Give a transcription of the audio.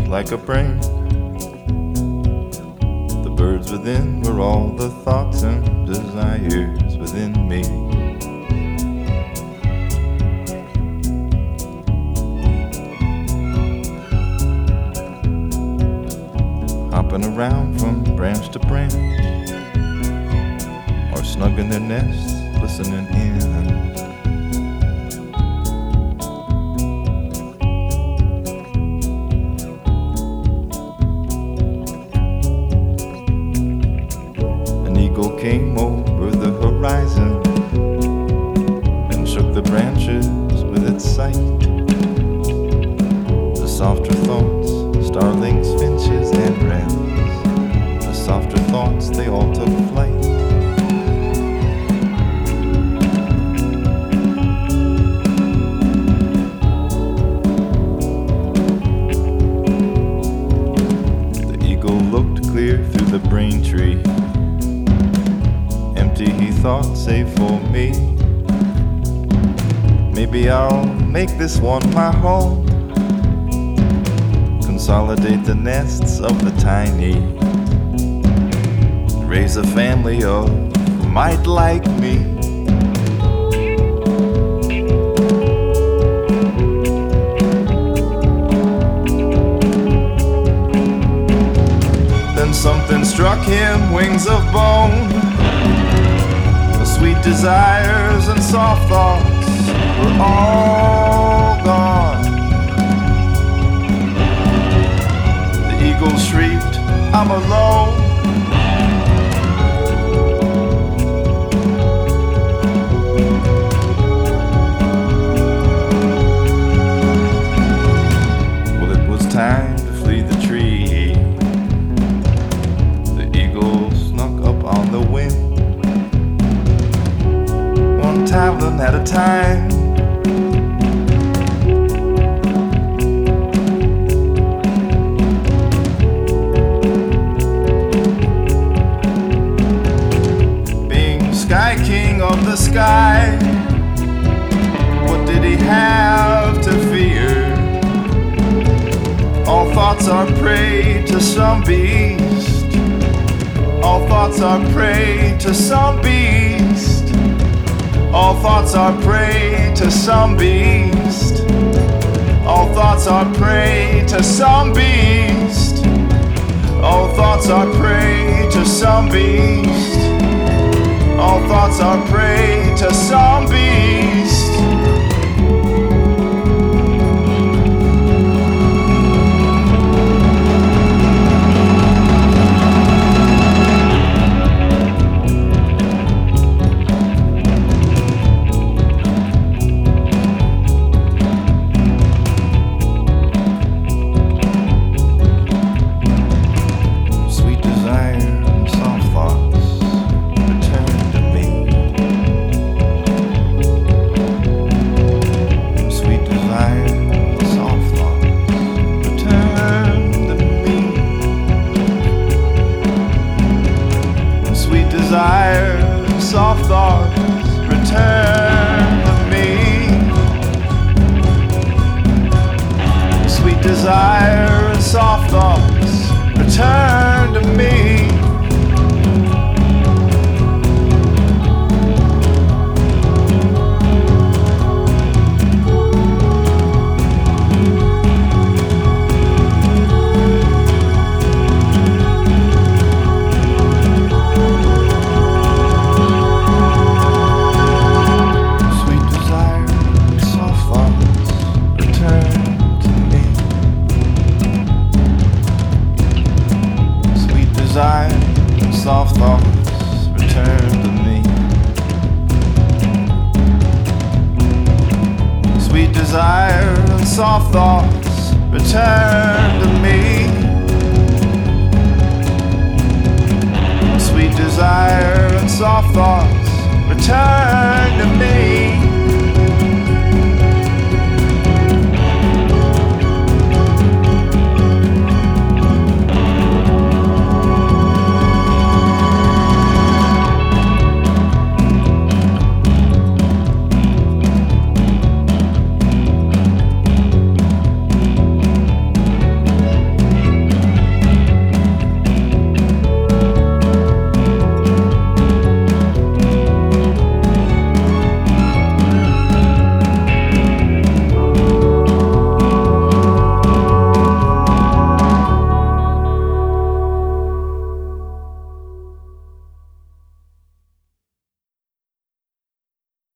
like a brain. The birds within were all the thoughts and desires within me. Hopping around from branch to branch, or snug in their nests, listening in. An eagle came over the horizon and shook the branches with its sight. The softer thoughts, starlings, finches, and wrens, the softer thoughts, they all took flight. The eagle looked clear through the brain tree, empty he thought, save for me. Maybe I'll make this one my home, consolidate the nests of the tiny, raise a family of who might like me. Then something struck him, wings of bone. The sweet desires and soft thoughts were all gone. Eagle shrieked, I'm alone. Well, it was time to flee the tree. The eagle snuck up on the wind, one talon at a time. Sky king of the sky, what did he have to fear? All thoughts are prey to some beast. All thoughts are prey to some beast. All thoughts are prey to some beast. All thoughts are prey to some beast. All thoughts are prey to some beast. All thoughts are prey to some beast. Sweet desire and soft thoughts return to me. Sweet desire and soft thoughts return to me. Sweet desire and soft thoughts return to me. Sweet desire and soft thoughts return to me. Sweet desire and soft thoughts return to me. Sweet desire and soft thoughts return to me. Sweet desire and soft thoughts return